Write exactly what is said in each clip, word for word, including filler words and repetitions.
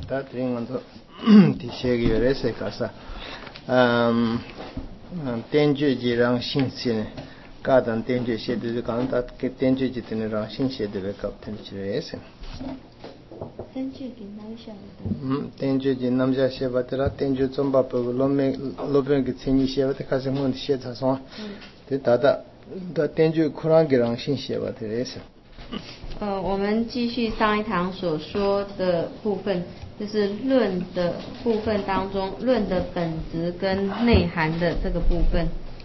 다 드링은도 디셰기 요래서 가서 음 텐주지랑 신신에 가던 텐주 시대도 간다 그 텐주지 때문에 신시대를 갑ten 지레서 텐주지 남샤 음 텐주지 남자 시바트라 텐주 좀 바쁘고 로메 로베기 신이 시바트 가서 문 시에서 다다 다 텐주 쿠란기랑 신시바트레서 呃，我们继续上一堂所说的部分，就是论的部分当中，论的本质跟内涵的这个部分。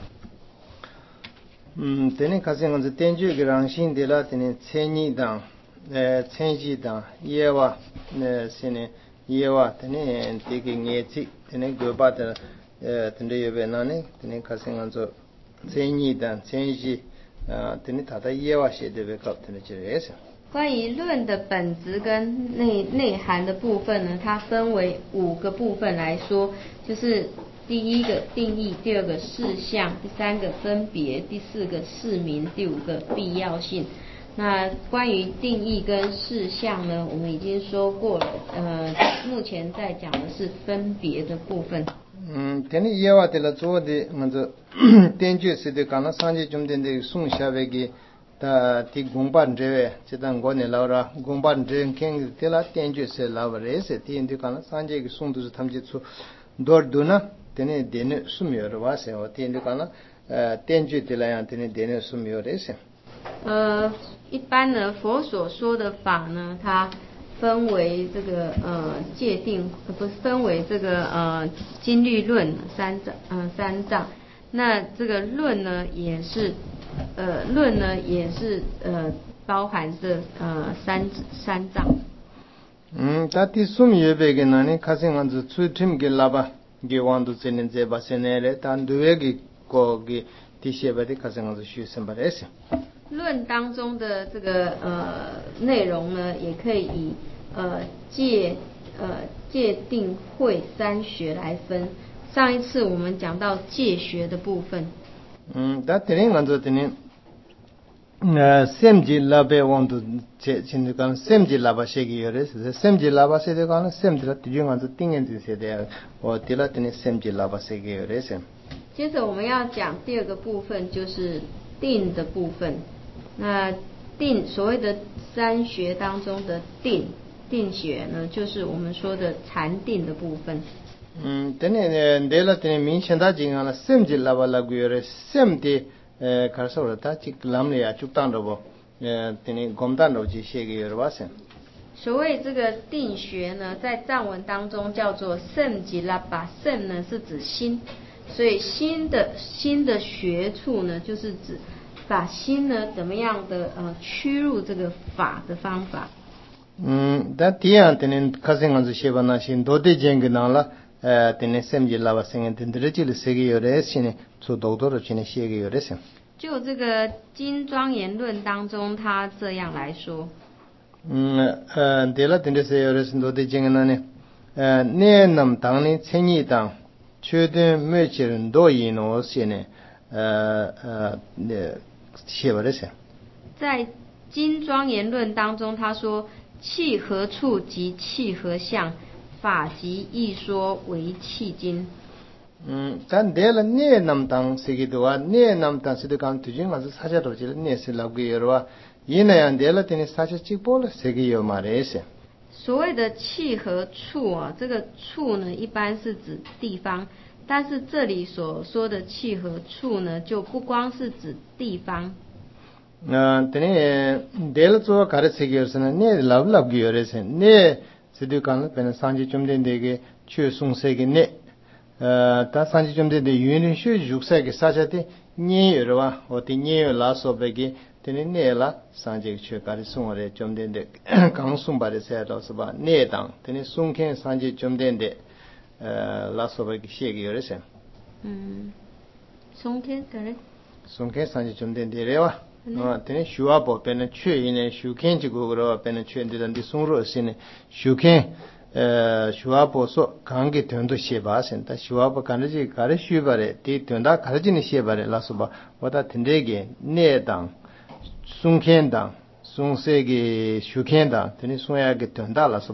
嗯，等你看这个是天主给人心的了，等你千年当，呃，千禧当，耶瓦，呃，是呢，耶瓦，等你这个业绩，等你九八的，呃，等你有别那呢，等你看这个是千年当，千禧。啊，等你他的业外写的别搞，等你这个是。 关于论的本质跟内内涵的部分呢，它分为五个部分来说，就是第一个定义，第二个事项，第三个分别，第四个释明，第五个必要性。那关于定义跟事项呢，我们已经说过了，呃，目前在讲的是分别的部分。 嗯，等你业外的了做的，我就天主是的，刚刚上节中间的送下来给，他提公办这位，这当过年老了，公办这看的了天主是老了是，天主刚刚上节个送都是他们就出多多呢，等你点的数秒的话是，我天主刚刚呃天主的来样，等你点的数秒的是。 呃，一般呢，佛所说的法呢，它分为这个呃界定，不是分为这个呃经律论三章，呃三章。那这个论呢，也是呃论呢也是呃包含着呃三三章。 嗯，他第数米别个那呢，开始我就出听个喇叭，给王都真正在把现在嘞，但对个个个第些把的开始我就学什么来着？ 论当中的这个呃内容呢，也可以以呃界呃界定会三学来分。上一次我们讲到界学的部分。 嗯，但这里我就这里，呃，sem ji labe want to 这现在讲 sem ji laba 写个有的是 sem ji laba 写的讲 sem 的第一我就定义这些的，我第二这里 sem ji laba 写个有的是。 接着我们要讲第二个部分，就是定的部分。那定所谓的三学当中的定定学呢，就是我们说的禅定的部分。 嗯，等你呢，对了，等你明显他讲了 sem ji laba 那个有的 sem 的呃，开始了他这个南里啊，就当着不，呃，等你共产党这些个有的话是。 所谓这个定学呢，在藏文当中叫做圣吉拉巴，圣呢是指心，所以心的心的学处呢，就是指把心呢怎么样的呃驱入这个法的方法。 嗯，但第二等你开始我就写完了，先多的讲个那了，呃，等你sem ji laba 先等这这里写个有的是呢，做多多的去呢写个有的是。 就这个经庄严论当中，他这样来说。 嗯呃，对了，等这些有的是多的讲个那呢，呃，你能当呢千亿当，确定每个人都有那些呢，呃呃，那写完的是。 在经庄严论当中，他说气何处即气何相，法即一说为气经。 嗯，但对了，你能当是个多啊，你能当是的讲，最近我是参加到这了，你是老个有啊，因那样对了，等你参加直播了，是个有嘛的是。 所谓的气和处啊，这个处呢，一般是指地方，但是这里所说的气和处呢，就不光是指地方。 嗯，等你对了，做搞的是个是呢，你老老个有的是，你是的讲了，本来上去中间那个去送这个你。呃，但上次中间的原因是如啥个啥子的，你有的话，我的你有拉说别个，等你你了，上次去搞的送我的中间的，刚送把的菜到是吧？你当，等你送开上次中间的，呃，拉说别个写个有的是。 嗯，送开的嘞。 送开上次中间的了哇，啊，等你修啊不，变成缺一呢，修开这个个了，变成缺的，等你送入是呢，修开。呃，修阿婆说，刚给团队写吧，现在修阿婆看着这搞的修吧的，对团队看着这里写吧的，老师吧，我他听这个内当、松开当、松这个修开当，等你松下个团队老师吧，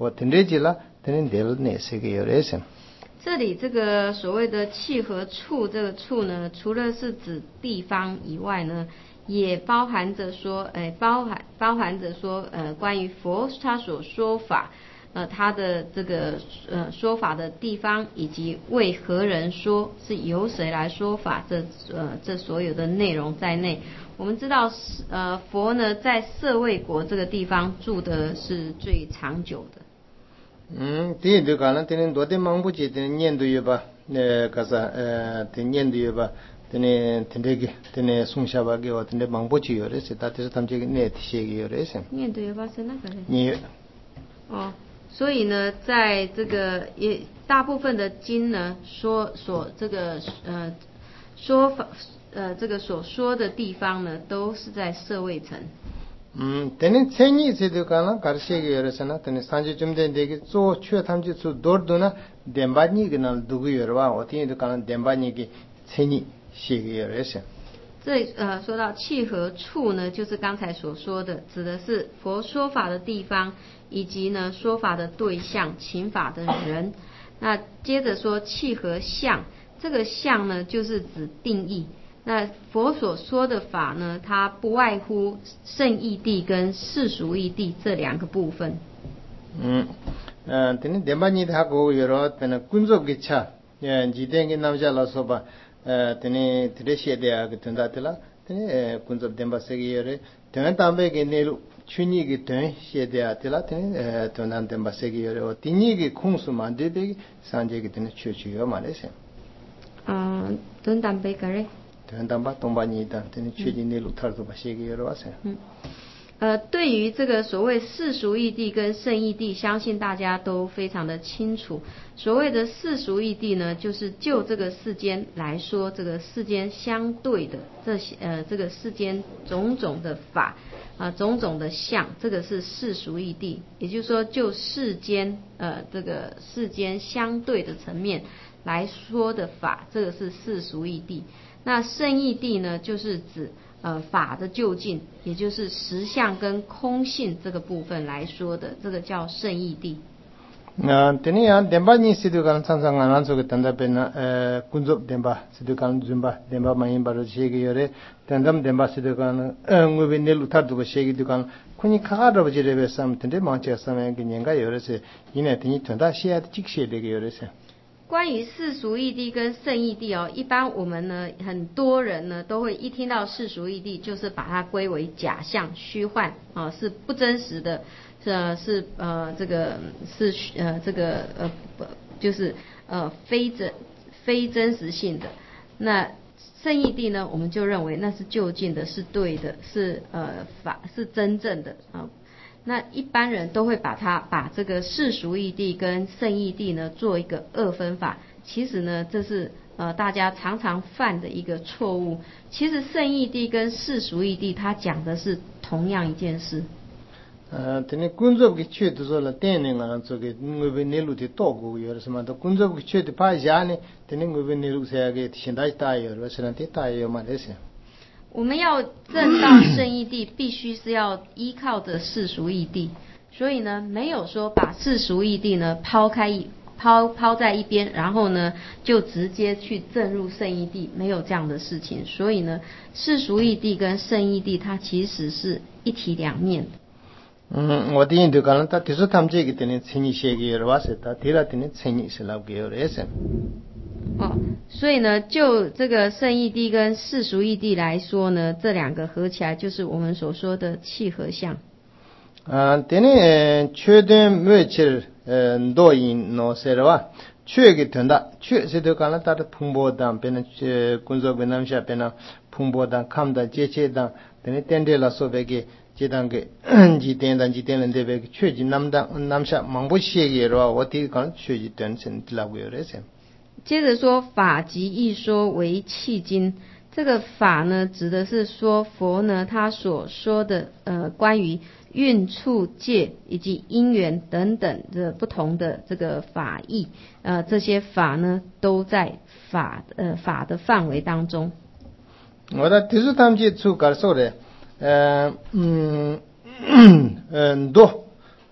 我听这句了，等你得了那些个有人生。 这里这个所谓的契合处，这个处呢，除了是指地方以外呢，也包含着说，哎，包含包含着说，呃，关于佛他所说法，呃，他的这个呃说法的地方，以及为何人说，是由谁来说法，这呃这所有的内容在内。我们知道，呃，佛呢在舍卫国这个地方住的是最长久的。 嗯，第一就讲了，等你多点忙不起，等你年度有吧，呃，干啥呃，等年度有吧，等你等这个，等你送下吧给我，等你忙不起有的是，但是他们这个年些个有的是。 年度有吧是哪个嘞？ 你哦，所以呢，在这个也大部分的经呢说所这个呃说法呃这个所说的地方呢，都是在舍卫城。 嗯，等你前一次就讲了，搞些个有的是呢，等你三十钟的这个做缺他们就做多多呢，点把你个呢都个有的吧，我听就讲了点把你个前一些个有的是。 这呃说到契合处呢，就是刚才所说的，指的是佛说法的地方，以及呢说法的对象、请法的人。那接着说契合相，这个相呢就是指定义。那佛所说的法呢，它不外乎圣义谛跟世俗义谛这两个部分。 嗯，呃，等你点把你他个有了，等你工作给差，呃，几天给他们家老说吧，呃，等你特别写的啊，个等到的了，等你呃工作点把这个有的，等你当白给内陆去年个等写的啊，的了，等你呃等他点把这个有的，我第二个空数嘛，对对，三节个等你去去要嘛那些。 嗯，等当白个嘞。 等当把东把你当，等你去年内陆头都把写个有的哇塞。 嗯。呃，对于这个所谓世俗义谛跟圣义谛，相信大家都非常的清楚。所谓的世俗义谛呢，就是就这个世间来说，这个世间相对的这些呃，这个世间种种的法啊、呃，种种的相，这个是世俗义谛。也就是说，就世间呃这个世间相对的层面来说的法，这个是世俗义谛。那圣义谛呢，就是指呃法的究竟，也就是实相跟空性这个部分来说的，这个叫圣义谛。 那等你啊，点把你是就讲常常俺那做个等到边那呃工作点把是就讲准把点把买把这些个有的，等他们点把是就讲呃我边内路他这个些个就讲，可你看到不这边上，等这忙起上面个人家有的是，因为等你等到些这些的个有的是。 关于世俗义谛跟圣义谛哦，一般我们呢，很多人呢都会一听到世俗义谛，就是把它归为假象、虚幻啊，是不真实的，是是呃这个是呃这个呃不就是呃非真非真实性的。那圣义谛呢，我们就认为那是究竟的，是对的，是呃法是真正的啊。那一般人都会把它把这个世俗义谛跟圣义谛呢做一个二分法，其实呢这是呃大家常常犯的一个错误。其实圣义谛跟世俗义谛它讲的是同样一件事。 呃，等你工作给缺的说了，电呢啊，做个我们内陆的多个有的什么的，工作给缺的怕下呢，等你我们内陆些个现在大有了，现在的大有嘛这些。 我们要证到圣义谛，必须是要依靠着世俗义谛，所以呢，没有说把世俗义谛呢抛开一抛抛在一边，然后呢就直接去证入圣义谛，没有这样的事情。所以呢，世俗义谛跟圣义谛它其实是一体两面的。 嗯，我第一就讲了，他其实他们这个等你成一些个有话是，他第二等你成一是老个有的是。 哦，所以呢，就这个圣义谛跟世俗义谛来说呢，这两个合起来就是我们所说的契合相。 啊，等你缺点没去呃多因孬些的话，缺个等的，缺是就讲了，他的蓬勃当变成呃工作变成下变成蓬勃当，看的节节当，等你点点了说别个。这当个几点当几点人这边确实南当南下忙不些个的话，我第一讲确实短程老个有的些。 接着说法即一说为契经，这个法呢指的是说佛呢他所说的呃关于运处界以及因缘等等的不同的这个法义，呃这些法呢都在法呃法的范围当中。 我的第四堂接触感受的。呃嗯嗯多，别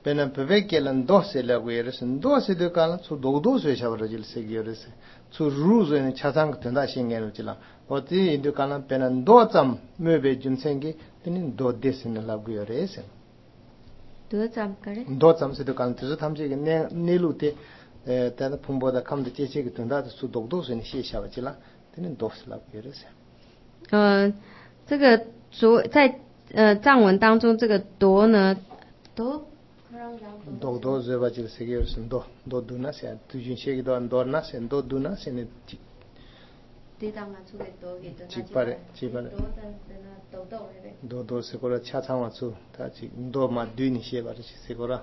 pena pevekelan dose la gueres dose de kala su dogdo so shabrajil se gires su ruzo ne chasang tenda shingen chila oti indu kala pena do cham mebe junsengi tinin do desin la gueres do cham kare do cham se de kala tsu thamje ne nelute ta phumboda kamde cheche ki tenda su dogdo so ne she shabachila tinin dos la gueres 呃这个昨在呃藏文当中这个夺呢夺 do do zeba jil segir sun do do duna se tujin shegi do andor na se do duna se ne di dang na chu ge do ge de chi pare chi pare do do le do do se kora cha chang wa chu ta chi do ma dui ni she ba chi se kora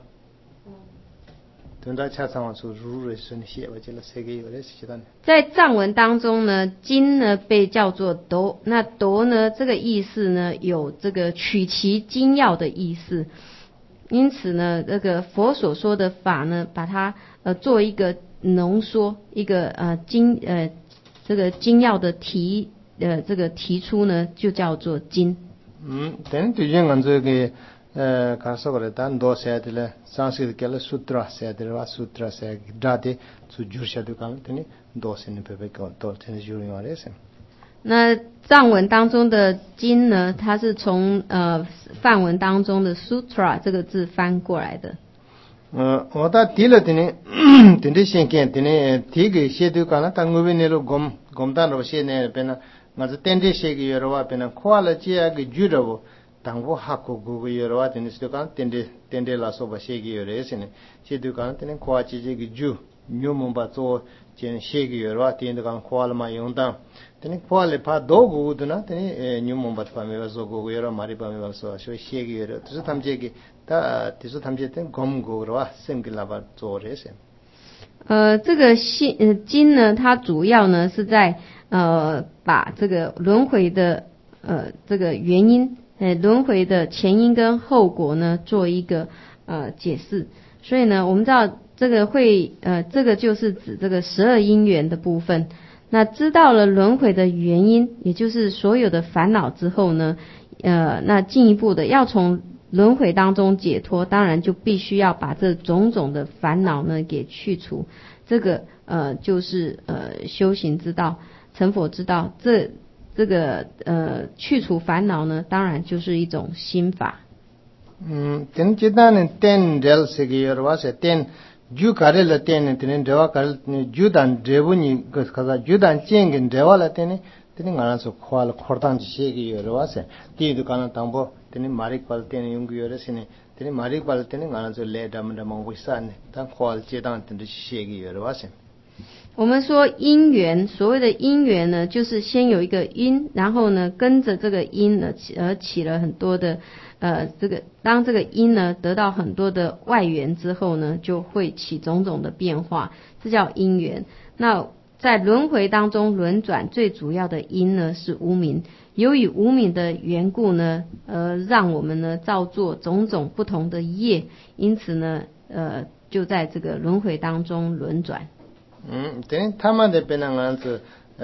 tunda cha chang wa chu ru ru sun she ba jil segi yo le chi dan 在藏文当中呢金呢被叫做夺那夺呢这个意思呢有这个取其精要的意思 因此呢这个佛所说的法呢把它呃做一个浓缩一个呃精呃这个精要的提呃这个提出呢就叫做经嗯等对应按这个呃卡说的单多些的了 sanskrit 叫了 sutra 些的话 sutra 些大的就就是的讲等多些呢别别讲多天就用了些那藏文当中的经呢它是从呃梵文当中的 sutra 这个字翻过来的呃我da dile tene tene shenken tene tige shedu kana tanguwe ne lo gom gomdan ro she ne pena ngaze tende shege yorwa pena khwala chia ge juro tangbo hakko gu yorwa tene sto kan tende tende la so ba shege yore sene shedu kana tene khwa chi je ge ju nyum ba zo chen shege yorwa tende kan khwala ma yongda tene khwale pa do gu duna tene nyum ba pa me ba zo gu yorwa mari pa me ba so sho shege yore tsu tamje ge 다 디수 탐제된 검고로와 생길라바 조레세 呃这个心呃经呢它主要呢是在呃把这个轮回的呃这个原因呃轮回的前因跟后果呢做一个呃解释所以呢我们知道这个会呃这个就是指这个十二因缘的部分那知道了轮回的原因也就是所有的烦恼之后呢呃那进一步的要从 轮回当中解脱当然就必须要把这种种的烦恼呢给去除这个呃就是呃修行之道成佛之道这这个呃去除烦恼呢当然就是一种心法嗯 ten chidan ten del segir was ten ju karel ten ten dewa kar judan devuni kaza judan chengin dewa la ten ten ngana so khwal khordan shegi yorwas ti dukan tambo tene marik pal tene yung yore sine tene marik pal tene ngana zo le dam dam mo wisan tan khwal che dan tene shegi yore wasen 我们说因缘所谓的因缘呢就是先有一个因然后呢跟着这个因呢而起了很多的呃这个当这个因呢得到很多的外缘之后呢就会起种种的变化这叫因缘那在轮回当中轮转最主要的因呢是无明 由于无明的缘故呢呃让我们呢造作种种不同的业因此呢呃就在这个轮回当中轮转嗯 tene tama de penangan zu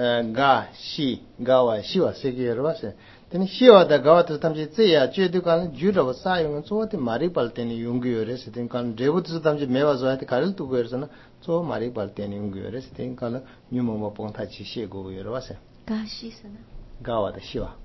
ga shi gawa shiwa segir was tene shiwa da gawa to tamje tseya jedu kan judo sa yung zo de mari pal tene yung yore se ten kan debu zu tamje mewa zo ate karil tu go na zo mari pal tene yung yore se ten kan nyumo mo pong ta chi she go yore was ga shi sana gawa da shiwa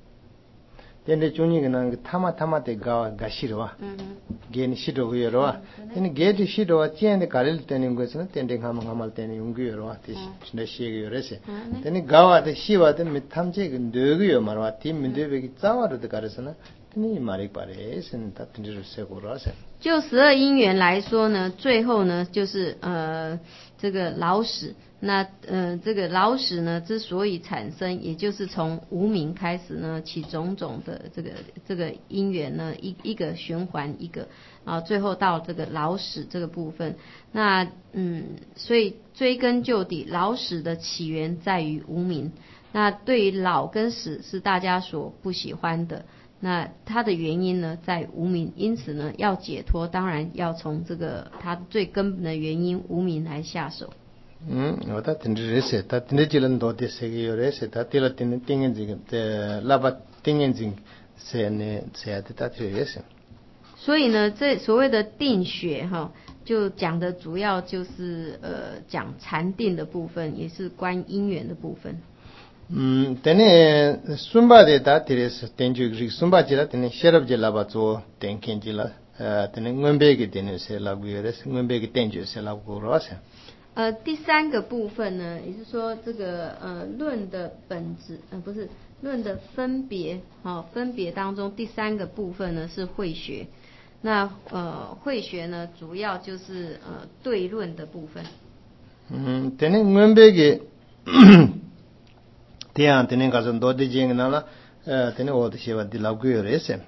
tende chuni gna tama tama de gawa ga shirwa gen shido yoro tene ge shido chen de karil tene go se tende ngam ngamal tene yung yoro ate shne she yore se tene gawa de shiwa de mitamje ge ndogu yo marwa tim minde be gi tsawa de karesna tene mari pare sen ta tende se go ro se 就十二因缘来说呢最后呢就是呃这个老死 那呃这个老死呢之所以产生也就是从无明开始呢起种种的这个这个因缘呢一一个循环一个啊最后到这个老死这个部分那嗯所以追根究底老死的起源在于无明那对于老跟死是大家所不喜欢的 那它的原因呢在无明因此呢要解脱当然要从这个它最根本的原因无明来下手嗯我da tende rese ta tende jilan do de se ge yore se ta tela tende tingen jing de laba tingen jing se ne se ate ta rese 所以呢，这所谓的定学哈，就讲的主要就是呃讲禅定的部分，也是观因缘的部分。 嗯，等你孙巴的打提的是等就是孙巴吉了，等你写了不就拉巴做等看吉了，呃，等你我别个等你是拉个的，我别个等就是拉个罗噻。 呃，第三个部分呢，也是说这个呃论的本质，呃不是论的分别，哦，分别当中第三个部分呢是慧学。那呃慧学呢，主要就是呃对论的部分。 嗯，等你我别个，这样等你搞成多的经那了，呃，等你我的写完的拉个人噻。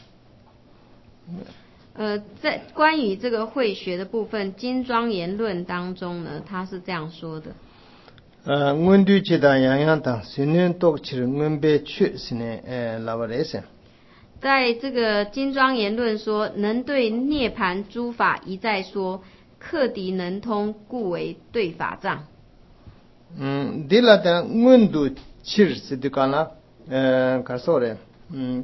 呃，在关于这个慧学的部分，《金庄严论》当中呢，他是这样说的。 呃，我对其他样样当，虽然多其实我别去是呢，呃，拉巴来噻。 在这个《金庄严论》说，能对涅盘诸法一再说，克敌能通，故为对法藏。 嗯，对了的，我对其实是的讲了，呃，看说的，嗯，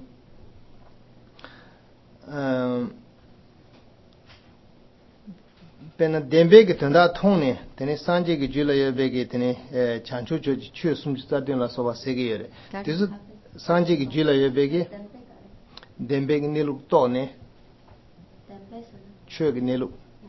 嗯。पेन देंबे के तंदा थोने तने सांजे के जुला ये बेगे तने चांचो जो छु सुमता देला सोवा सेगे रे दिस सांजे के जुला ये बेगे देंबे के नेलु तोने छु के नेलु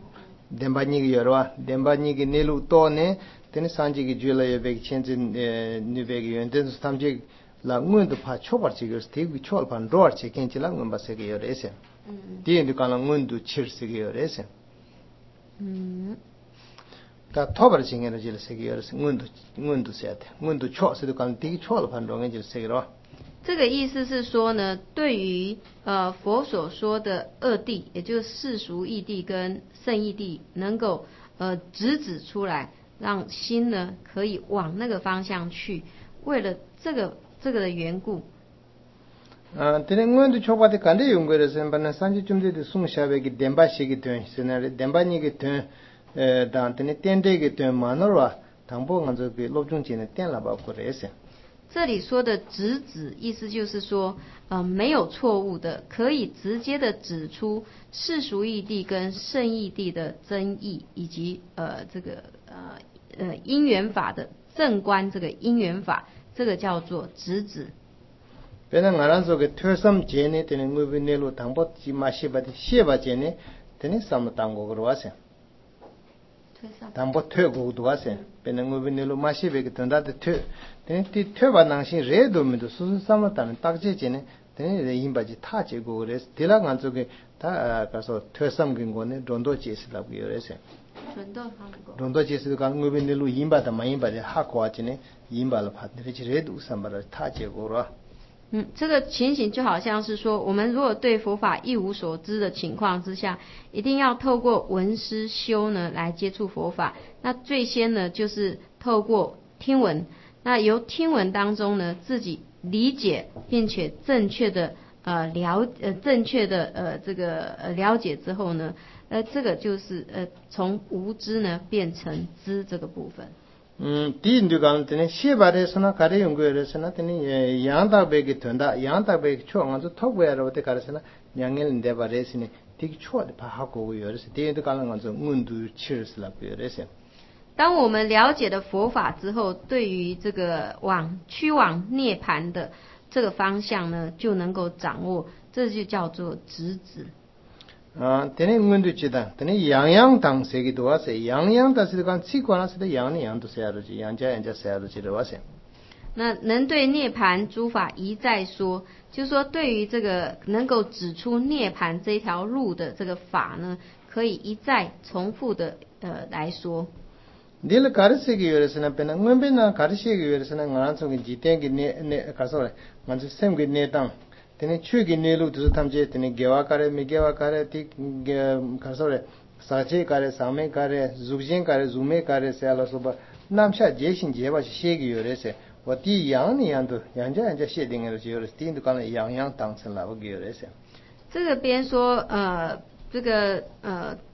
देंबा नि के योरवा देंबा नि के नेलु तोने तने सांजे के जुला ये बेगे चेंज नि बेगे यो तने समजे ला nguen de pa chobar chi ge ste wi chol pan roar che ken chi la nguen ba se ge yo re se ti ndi ka la nguen du chir se ge yo re se嗯，他托巴的经验呢，就是这个样子，温度温度下的，温度错是就讲第一错了，反正就是这个了。 这个意思是说呢，对于呃佛所说的二谛，也就是世俗义谛跟圣义谛，能够呃直指出来，让心呢可以往那个方向去。为了这个这个的缘故。 啊，这个温度错把的干的用过的是，把那三七中的送下来给电把些个端，是那里电把你个端，呃，当这个电这个端嘛那哇，当不按照个老中间的电喇叭过来噻。 这里说的直指，意思就是说，呃，没有错误的，可以直接的指出世俗义谛跟圣义谛的争议，以及呃这个呃呃因缘法的正观，这个因缘法，这个叫做直指。 别人俺说个特什节呢，等于我们那路当不起马西巴的西巴节呢，等于什么当过个多少？当不特过多少？别人我们那路马西巴个等到的特，等于的特把那些热度没得，说是什么当大节节呢？等于人因把就他结过来，第二俺说个他呃，他说特什跟我呢，众多解释了个有来噻。众多解释讲我们那路因把的嘛因把的哈过去呢，因把了怕的这热度什么的他结过了。 嗯，这个情形就好像是说，我们如果对佛法一无所知的情况之下，一定要透过闻思修呢来接触佛法。那最先呢，就是透过听闻，那由听闻当中呢，自己理解并且正确的呃了呃正确的呃这个呃了解之后呢，呃这个就是呃从无知呢变成知这个部分。 嗯，第一就讲，等于西巴的是那卡的用过的是那等于羊大白给囤的，羊大白错，俺就偷过来了，我得卡的是那两个人在把的是呢，这个错的怕好过有的是，第一就讲了俺就温度七十是了有的是。 当我们了解了佛法之后，对于这个往趋往涅槃的这个方向呢，就能够掌握，这就叫做直指。 啊，等于温度知道，等于样样当谁给多少谁，样样但是讲器官是的样的样都谁都知，样家人家谁都知道噻。 那能对涅槃诸法一再说，就是说对于这个能够指出涅槃这条路的这个法呢，可以一再重复的呃来说。 你了卡的谁给有的是那边呢？我边呢卡的谁给有的是那俺从个几点给涅涅卡说嘞，俺是什么给涅当？तने छुगे नेलु दुस थमजे तने गेवा करे मिगेवा करे ति खसोरे साचे करे सामे करे जुगजें करे जुमे करे से आला सोबा नामशा जेसिन जेबा शेगे योरेसे वती यांग नि यांदो यांजा यांजा शेदिंग रे योरेसे तीन दुकान यांग यांग当成了个योरेसे 这个边说呃这个呃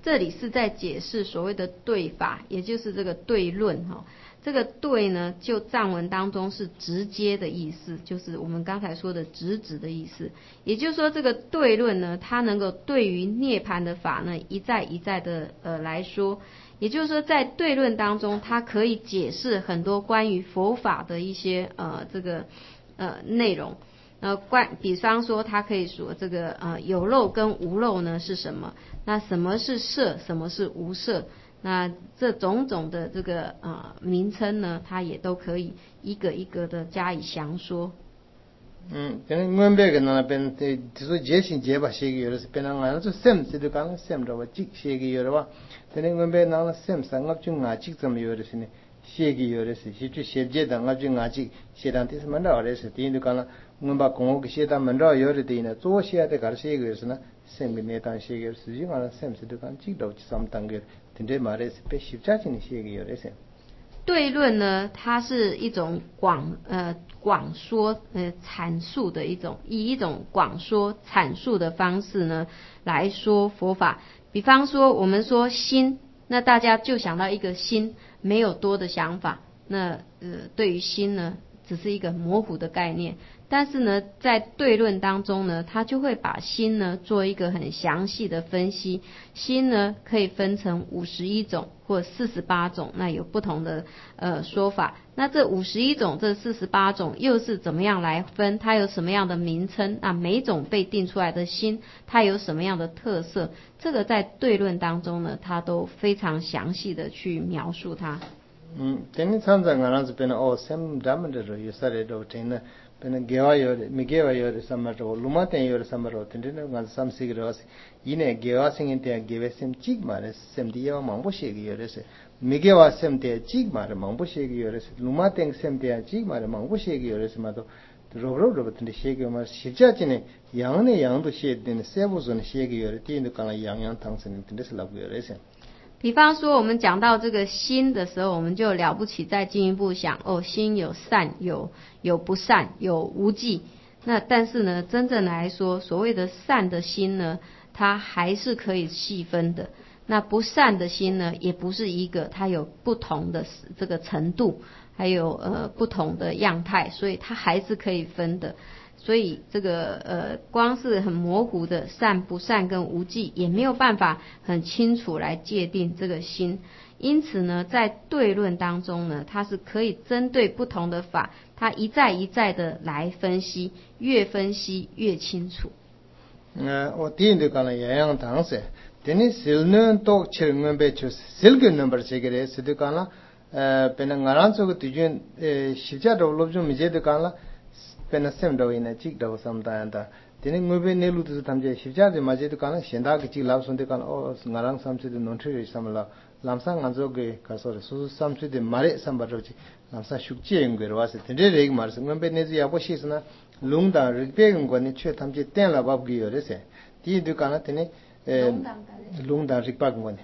这里是在解释所谓的对法，也就是这个对论哈。这个对呢，就藏文当中是直接的意思，就是我们刚才说的直指的意思。也就是说，这个对论呢，它能够对于涅槃的法呢，一再一再的呃来说。也就是说，在对论当中，它可以解释很多关于佛法的一些呃这个呃内容。呃，关比方说，它可以说这个呃有漏跟无漏呢是什么？那什么是色？什么是无色？那这种种的这个呃名称呢，它也都可以一个一个的加以详说。 嗯，그런원백은那边的就是解心解吧，写个有的是变成俺就 sem 是就讲 sem 着吧，记写个有的话，但是원백那 sem 三个就俺记怎么有的是呢？写个有的是，是就写节的俺就俺记写当的是蛮着的是，第一就讲了，我把公务个写当蛮着有的的呢，做写的搞写个是呢，sem 个那当写个是就讲了 sem 是就讲记到什当个，真的嘛的是被写家进写个有的是。 对论呢，它是一种广呃广说呃阐述的一种，以一种广说阐述的方式呢来说佛法。比方说我们说心，那大家就想到一个心，没有多的想法。那呃对于心呢，只是一个模糊的概念。但是呢，在对论当中呢，他就会把心呢做一个很详细的分析。心呢可以分成五十一种或四十八种，那有不同的呃说法。那这五十一种、这四十八种又是怎么样来分？它有什么样的名称？那每种被定出来的心，它有什么样的特色？这个在对论当中呢，它都非常详细的去描述它。 嗯，等参加俺那这边哦，sem 咱们这种有啥的都真的。เป็นเกวายอมิเกวายอสัมมาโรลุมาเตยอสัมมาโรตินเดนงันสัมสิกโรสยีเนเกวาสิงเตเกเวเซมจิกมาเรเซมดิยามังบุเชกิยอเรสมิเกวาเซมเตจิกมาเรมังบุเชกิยอเรสลุมาเตงเซมเตจิกมาเรมังบุเชกิยอเรสมาโตโรโรโรบตินเดเชกิมาสิจาจิเนยังเนยังตุเชตินเซบุซุนเชกิยอเรตินดุกันละยังยังทังสินตินเดสลาบุยอเรส比方说我们讲到这个心的时候，我们就了不起再进一步想，哦，心有善有有不善有无记。那但是呢，真正来说，所谓的善的心呢，它还是可以细分的。那不善的心呢，也不是一个，它有不同的这个程度，还有呃不同的样态，所以它还是可以分的。所以这个呃，光是很模糊的善不善跟无记，也没有办法很清楚来界定这个心。因此呢，在对论当中呢，它是可以针对不同的法，它一再一再的来分析，越分析越清楚。 呃，我第一就讲了样样当时，等你小呢多吃我们别吃，小个 number 这个嘞，是就讲了呃，本来俺那这个对准呃，实际上罗就没接就讲了。pena sem do ina chik do sam ta anda tene ngobe ne lu tu tam je shija de ma je to kana shenda ge chi law son de kana o ngarang sam se de non thre sam la lam sa ngan zo ge ka so su sam se de mare sam ba ro chi lam sa shuk che ng ge ro wa se tene re ge mar se ngobe ne ji ya bo shi sna lung da ri pe ng go ne chhe tam je ten la bab ge yo re se ti de kana tene lung da ri pa ngo ne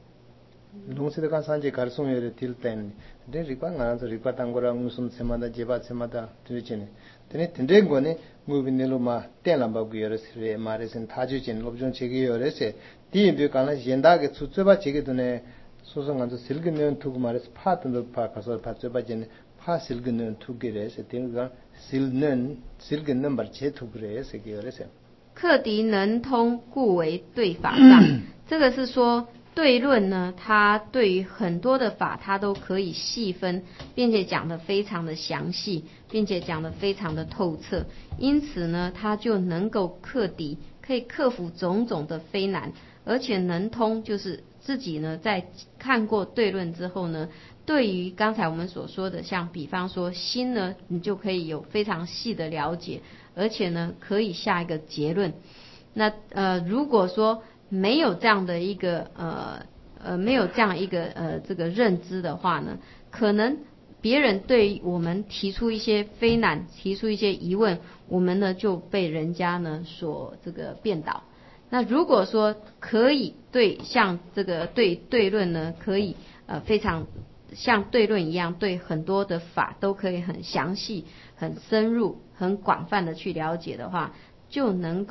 lung se de kan san je kar sung yo re til ten de ri pa ngan zo ri pa tang go ra ngu sun se ma da je ba se ma da tu che ne tene tende ngone ngubinelo ma tenlamba guyore se mare sen thaju chen lobjon chege yore se ti bi kana yenda ge tsutseba chege dune sosong anzo silgnen thug mare phatun do pha kasor phatseba chen pha silgnen thug ge re se tin ga silnen silgen number che thug re se ge yore se 克敌能通，故为对法藏。这个是说对论呢，它对于很多的法，它都可以细分，并且讲得非常的详细，并且讲得非常的透彻。因此呢，它就能够克敌，可以克服种种的非难，而且能通，就是自己呢在看过对论之后呢，对于刚才我们所说的，像比方说心呢，你就可以有非常细的了解，而且呢可以下一个结论。那呃，如果说没有这样的一个呃呃没有这样一个呃这个认知的话呢，可能别人对我们提出一些非难，提出一些疑问，我们呢就被人家呢所这个辩倒。那如果说可以对像这个对对论呢，可以呃非常像对论一样，对很多的法都可以很详细、很深入、很广泛的去了解的话，就能够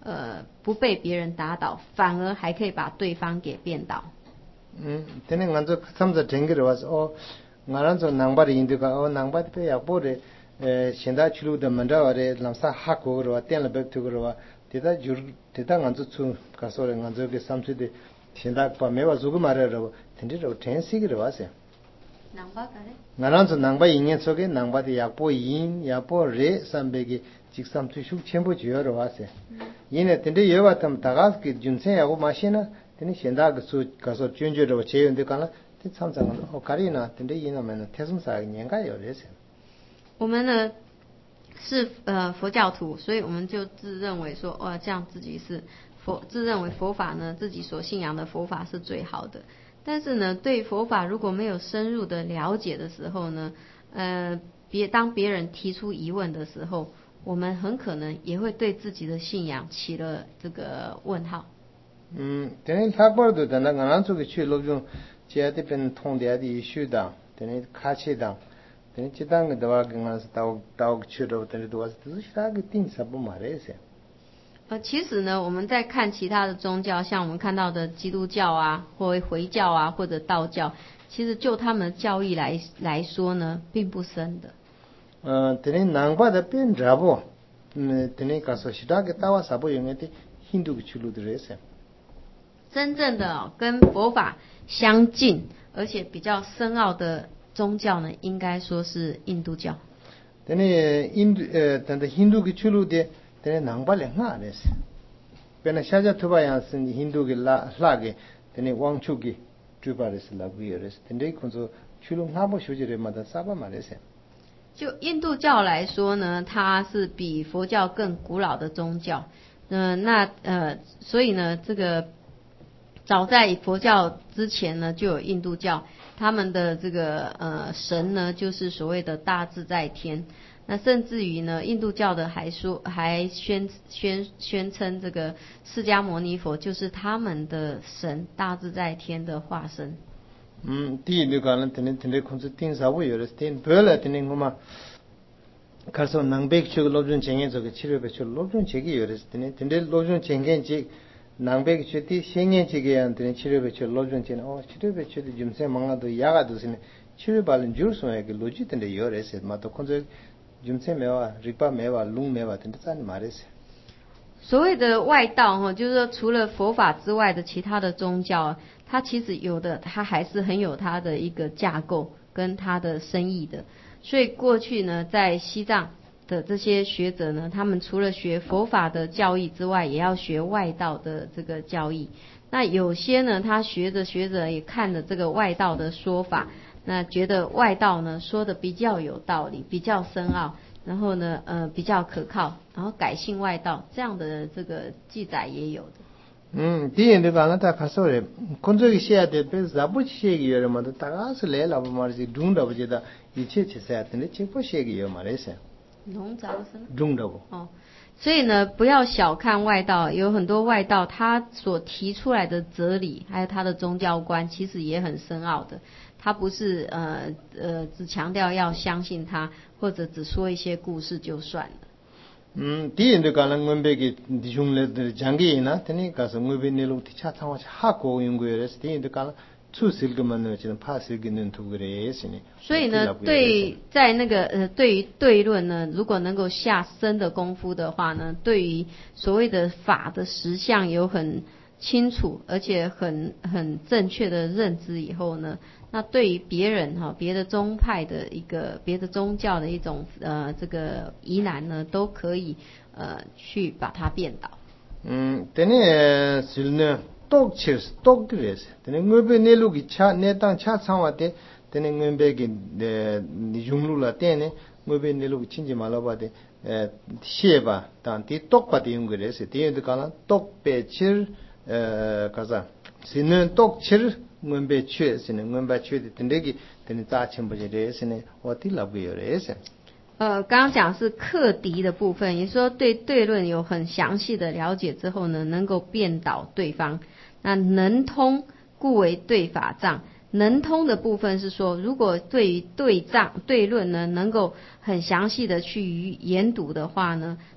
呃不被别人打倒，反而还可以把对方给变倒。 嗯，等于俺就他们在整个的话是哦，俺就南巴的印度个哦，南巴的被亚波的呃，现在去路的门道的，那啥哈国的话，点了白土个的话，这他就这他俺就出，告诉人俺就给三岁的，现在把没话做个嘛的了，天天就天西个的话是。 南巴个嘞？ 俺就南巴一年做个南巴的亚波因亚波热三百个，即三岁数全部就要的话是。因为天天有话他们大家给军生呀，我马上呢，天天现在个说告诉军队的话，这样的讲了，这参战了，哦，卡里呢，天天因那么呢，天生啥年该有的是。 我们呢是呃佛教徒，所以我们就自认为说，哇，这样自己是佛，自认为佛法呢，自己所信仰的佛法是最好的。但是呢，对佛法如果没有深入的了解的时候呢，呃，别当别人提出疑问的时候，我们很可能也会对自己的信仰起了这个问号。 嗯，等于他过的，等那俺做个去路中，接的边通的的修的，等于开车的。等这当个的话，跟俺是到到去的，等于的话是是啥个定啥不嘛的噻。 呃，其实呢，我们在看其他的宗教，像我们看到的基督教啊，或回教啊，或者道教，其实就他们的教义来来说呢，并不深的。 呃，等于南瓜的变杂不，嗯，等于告诉其他个大话啥不用的，印度个去路的噻。 真正的、哦、跟佛法相近，而且比较深奥的宗教呢，应该说是印度教。 等于印度呃，等于印度个去路的，等于南巴两个的是。本来下家土巴样是印度个拉拉个，等于王族个土巴的是拉个有的是，等于工作去路哪不学习的嘛的啥不嘛的是。 就印度教来说呢，它是比佛教更古老的宗教。嗯、呃，那呃，所以呢，这个早在佛教之前呢，就有印度教，他们的这个呃神呢，就是所谓的大自在天。那甚至于呢，印度教的还说还宣宣宣称这个释迦牟尼佛就是他们的神大自在天的化身。 嗯，第一个呢，等于等于控制定啥会有的，等不了等于我们，可是能被去罗中经验这个七六百去罗中这个有的，等于等于罗中经验这能被去的经验这个样，等于七六百去罗中经哦，七六百去的就些忙啊都压个都是呢，七六百人就是说个逻辑等于有的是嘛，都控制就些没有riba没有龙没有，等于在哪里是。 所谓的外道哈，就是说除了佛法之外的其他的宗教，它其实有的它还是很有它的一个架构跟它的深意的。所以过去呢，在西藏的这些学者呢，他们除了学佛法的教义之外，也要学外道的这个教义。那有些呢，他学着学着也看了这个外道的说法，那觉得外道呢说的比较有道理，比较深奥。然后呢，呃，比较可靠，然后改信外道，这样的这个记载也有的。 嗯，第一那个呢，他看说的，工作一些的，别是不写个有嘛的，大家是来了不嘛是中的不觉得，一切其实啊，等于全部写个有嘛的是。 农杂是吗？ 中的不。 哦，所以呢，不要小看外道，有很多外道他所提出来的哲理，还有他的宗教观，其实也很深奥的。他不是呃呃只强调要相信他，或者只说一些故事就算了。 嗯，第一那个呢，我们别个用来的讲给呢，等于告诉我们那路提查他话是哈国用过的，第一那个呢，出事个嘛呢，就是怕事个能图个的是呢。 所以呢，对在那个呃，对于对论呢，如果能够下深的功夫的话呢，对于所谓的法的实相有很清楚而且很很正确的认知以后呢，那对于别人哈、别的宗派的一个别的宗教的一种呃这个疑难呢，都可以呃去把它变倒。 嗯，等于是呢，多吃多个的是，等于我们那路个查那当查仓话的，等于我们别个呃用路了点呢，我们那路亲戚马老板的呃写吧，当地多把的用过的是，第一个讲了多白吃。呃，가자，是呢，多吃我们别缺，是呢，我们别缺的，等那个等你砸钱不是的，是呢，我地老不有的是。 呃，刚刚讲是克敌的部分，也说对对论有很详细的了解之后呢，能够辩倒对方。那能通故为对法藏。能通的部分是说，如果对于对仗对论呢，能够很详细的去研读的话呢，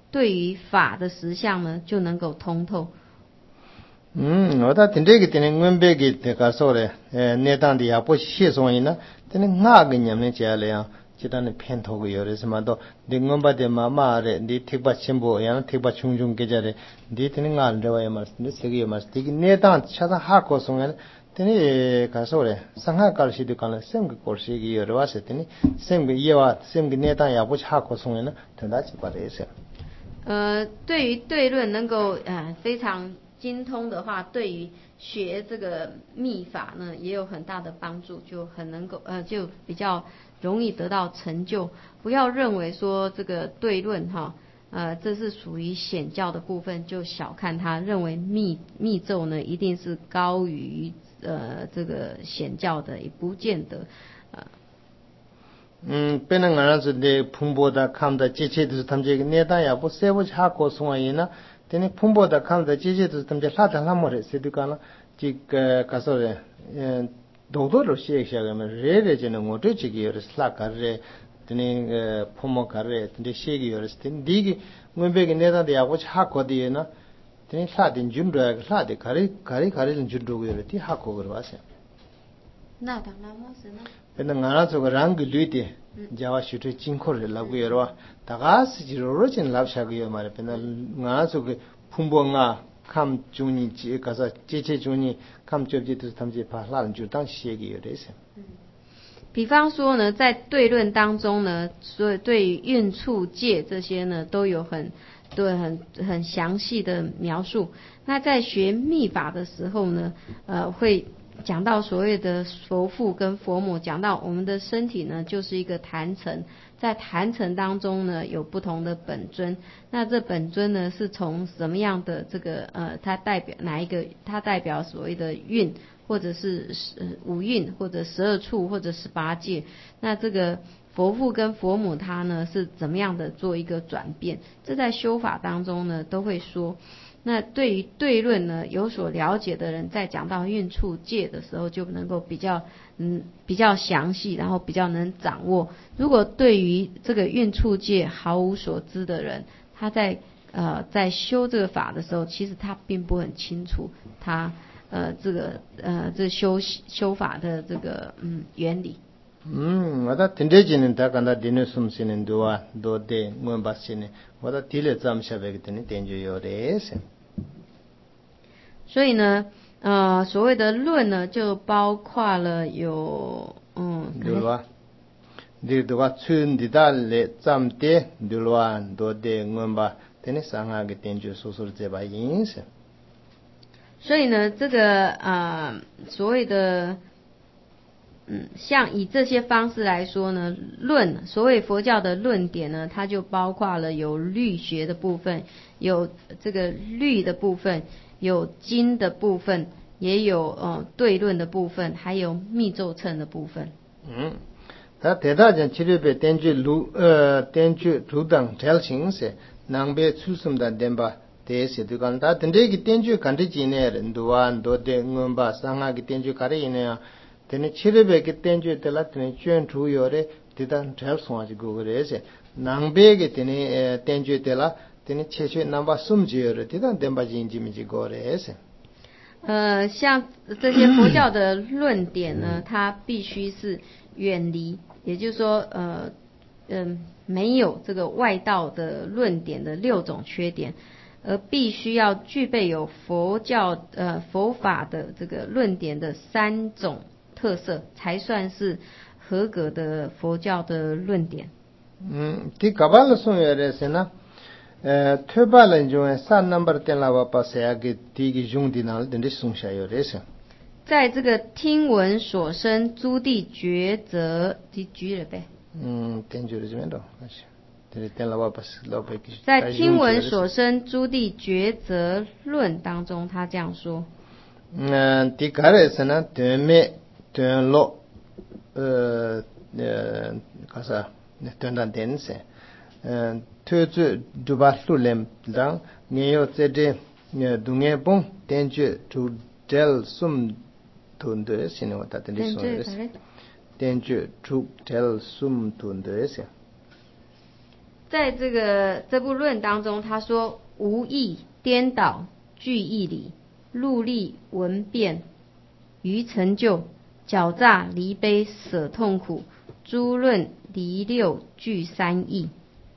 对于法的实相呢就能够通透。 嗯，我到听这个听我别个这个说的，呃，那当地也不写所以呢，但是哪个人们家里啊，就当你偏头个有的什么都，你我把的妈妈的，你听不清楚，然后听不清楚个家的，你听你俺这玩意嘛，你这个嘛，这个那当恰当哈个所以呢，但是个说的，上海搞些的讲了，什么搞些个有的话是，但是什么也话，什么那当也不哈个所以呢，听他去把这些。 呃，对于对论能够呃非常精通的话，对于学这个密法呢也有很大的帮助，就很能够呃就比较容易得到成就。不要认为说这个对论哈呃这是属于显教的部分，就小看它，认为密密咒呢一定是高于呃这个显教的，也不见得。呃嗯，别人俺是的蓬勃的看的，这些都是他们这个年代也不社会下过所以呢，等你蓬勃的看的，这些都是他们这啥子那么的，谁都讲了，这个干啥的，嗯，多多都写一下个嘛，热热就能我这这个有的是啥个热，等你呃蓬勃个热，等你写个有的是，等第一个我别个年代的也不下过的呢，等你啥的军队啥的，卡里卡里卡里军队有的，第下过个话是。 那当然么是呢？ 근데 나라서 랑기 류디 자와 슈트 진코를 라고요. 다가스 지로로진 랍샤고요 말에 근데 나라서 그 풍봉아 감 중이 지 가서 제제 중이 감 접지도 탐지 파라는 주 당시 얘기요 그래서 比方说呢，在对论当中呢，所以对于运处界这些呢，都有很对很很详细的描述。那在学密法的时候呢，呃，会讲到所谓的佛父跟佛母，讲到我们的身体呢就是一个坛城，在坛城当中呢有不同的本尊，那这本尊呢是从什么样的这个呃，它代表哪一个？它代表所谓的运，或者是五蕴，或者十二处，或者十八界。那这个佛父跟佛母他呢是怎么样的做一个转变？这在修法当中呢都会说。那对于对论呢有所了解的人，在讲到运处界的时候，就能够比较嗯比较详细，然后比较能掌握。如果对于这个运处界毫无所知的人，他在呃在修这个法的时候，其实他并不很清楚他呃这个呃这修修法的这个嗯原理。 음, 와다 텐데지는 다 간다 디네 숨시는 도와 도데 뭐바시네 와다 딜레 잠샤베기 때문에 텐주요레스 所以呢，呃，所谓的论呢，就包括了有，嗯， 对吧？对对吧？村的大嘞，咱们的对吧？多的我们把，等你上下个点就说说这把意思。 所以呢，这个呃，所谓的，嗯，像以这些方式来说呢，论所谓佛教的论点呢，它就包括了有律学的部分，有这个律的部分。有经的部分，也有呃对论的部分，还有密咒称的部分。 嗯，他대다전 치료배 땡주 루 어 땡주 루당 델싱세 낭베 추숨다 덴바 대세 두간다 덴데기 땡주 간디지네 른도안 도데 응음바 상하기 땡주 가리네 데네 치료배기 땡주 데라 데네 쮸엔 주요레 디단 델송아지 고그레세 낭베기 데네 땡주 데라 데네 체체 남바 숨지요레 디단 덴바진지미지 고레세 呃，像这些佛教的论点呢，它必须是远离，也就是说，呃，嗯、呃，没有这个外道的论点的六种缺点，而必须要具备有佛教呃佛法的这个论点的三种特色，才算是合格的佛教的论点。 嗯，第嘎巴勒松耶的是呢。呃，推巴人中三 number 电拉瓦巴塞亚给第一个用的那等的松下有的是。 在这个听闻所生诸地抉择的举了呗。 嗯，点觉的这边的，这电拉瓦巴是老白。 在听闻所生诸地抉择论当中，他这样说。 嗯，第二个是呢，对面对落，呃呃，干啥？对那点是，嗯。推出杜巴路连当你有这的呃东野崩点觉主del sum 团队是呢我打的你说的是点觉主del sum 团队是在这个这部论当中，他说无义颠倒具义理，入力闻变于成就，狡诈离悲舍痛苦，诸论离六具三义。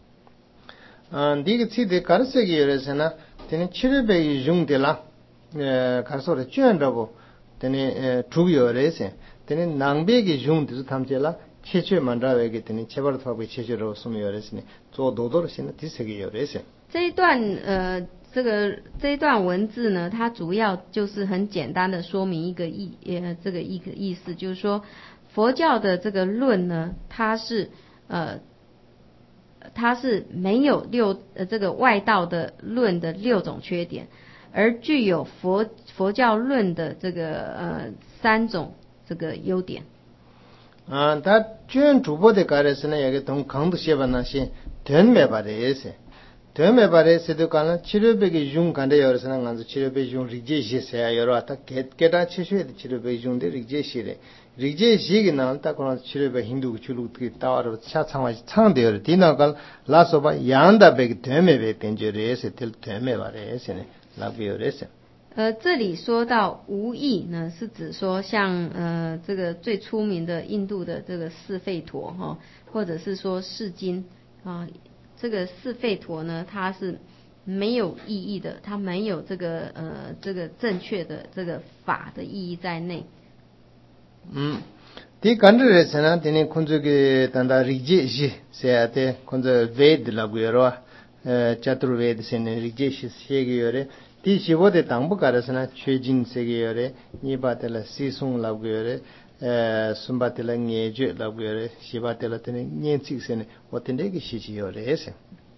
아, 디게 치데 가르세기 열에서나 되는 치료백이 중되라 에 가서를 쥐한다고 되는 두기열에서 되는 낭백이 중돼서 탐제라 체체 만다베게 되는 제발 파고 체체로 소미열에서니 저 도도르시는 디세기 열에서 这一段呃这个这一段文字呢，它主要就是很简单的说明一个意呃这个一个意思，就是说佛教的这个论呢，它是呃它是没有六呃这个外道的论的六种缺点，而具有佛佛教论的这个呃三种这个优点。 아, 다 주연 주보대 가르스는 여기 동 강도 시바나시 된매바레에세 된매바레에세도 가는 치료백이 중 간데 열서는 간서 치료백 중 리제시세야 여러 왔다 개개다 치료에 치료백 중데 리제시래 리제시기 나온다 그런 치료백 힌두 줄룩이 따와로 차창화시 창되어 디나갈 라소바 양다백 된매백 된저레에세 될 된매바레에세네 라비오레세 呃，这里说到无义呢，是指说像呃这个最出名的印度的这个四吠陀哈，或者是说释经啊，这个四吠陀呢，它是没有意义的，它没有这个呃这个正确的这个法的意义在内。 嗯，第간들에서는 되는 콘족의 단다 리제시 세야테 콘족 베드라고 여러 차투르베드세네 리제시 세계열에 디 십오대 당부가르스나 최진 세계열에 니바텔라 시송라고열에 숨바텔라 녜죄라고열에 시바텔라 때는 녜직세네 어떤데기 시지열에세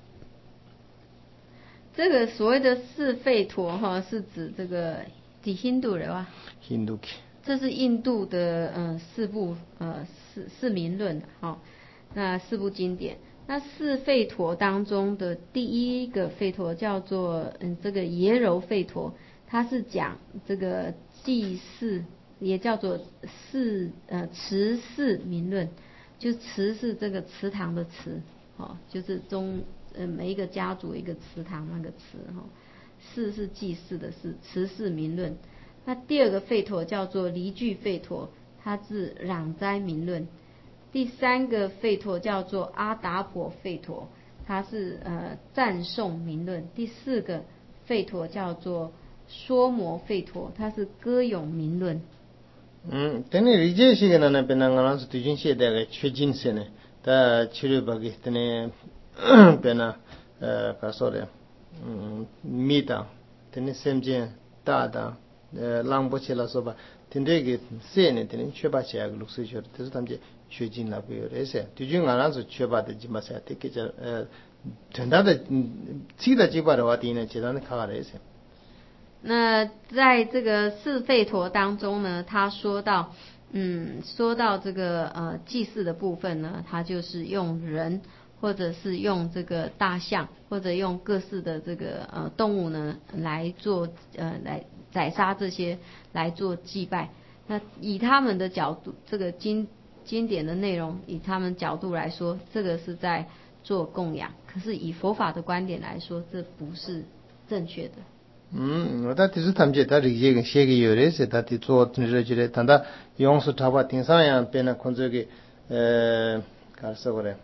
这个所谓的四吠陀哈，是指这个底印度人啊， 印度， 这是印度的呃四部呃四四民论哈、哦，那四部经典。那四吠陀当中的第一个吠陀叫做嗯这个耶柔吠陀，它是讲这个祭祀，也叫做祀呃祠祀民论，就祠是这个祠堂的祠，哦，就是中呃每一个家族一个祠堂那个祠哈，祀是祭祀的祀，祠祀民论。那第二个吠陀叫做离具吠陀，它是攘灾民论。第三个吠陀叫做阿达婆吠陀，它是呃赞颂民论。第四个吠陀叫做说摩吠陀，它是歌咏民论。 嗯，等你理解些个呢，别那个那是最近写的个确进些呢，但治疗把个等你别那呃，咋说的，嗯，米的，等你sem见大的，呃，浪不起来说吧，等这个些呢，等你确把些个绿水球，这是他们这。确进了不有这些，最近俺那是确把的基本上这个叫呃，很大的其他几把的话，第呢，其他的看看这些。 那在这个四吠陀当中呢，他说到，嗯，说到这个呃祭祀的部分呢，他就是用人或者是用这个大象或者用各式的这个呃动物呢来做呃来宰杀这些来做祭拜。那以他们的角度，这个经经典的内容，以他们角度来说，这个是在做供养。可是以佛法的观点来说，这不是正确的。 嗯，我다디스탐제다리제가 세계 열에서 다디 조 진저지레 단다 용수 타바 띵상야 베나 콘저기 에 가서 그래.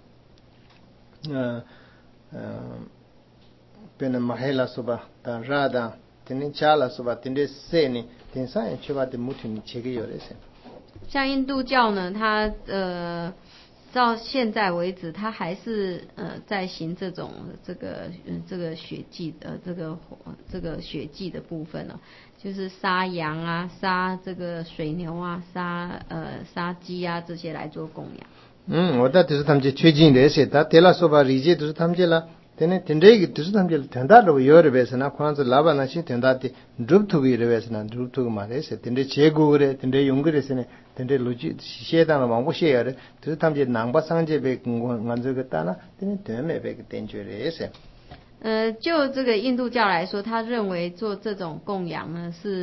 어 어, 베나 마헬라 소바 다 라다 티니 차라 소바 틴데 세니 띵상야 추바데 무틴 세계 열에서 像印度教呢，它呃到现在为止，它还是呃在行这种这个呃这个血祭呃这个这个血祭的部分呢、哦，就是杀羊啊、杀这个水牛啊、杀呃杀鸡啊这些来做供养。 嗯，我的就是他们这最近的些，他提了说吧，理解就是他们这了。tene tendegi tusutamje tenda ro yore besana kwanza laba na shi tenda ti druptu gi re besana druptu ma re se tende chegu re tende yungre se ne tende loji sheda na mangbo she yare tusutamje nangba sangje be nganzo ge ta na tene teme be ge tenje re se 呃，就这个印度教来说，他认为做这种供养呢是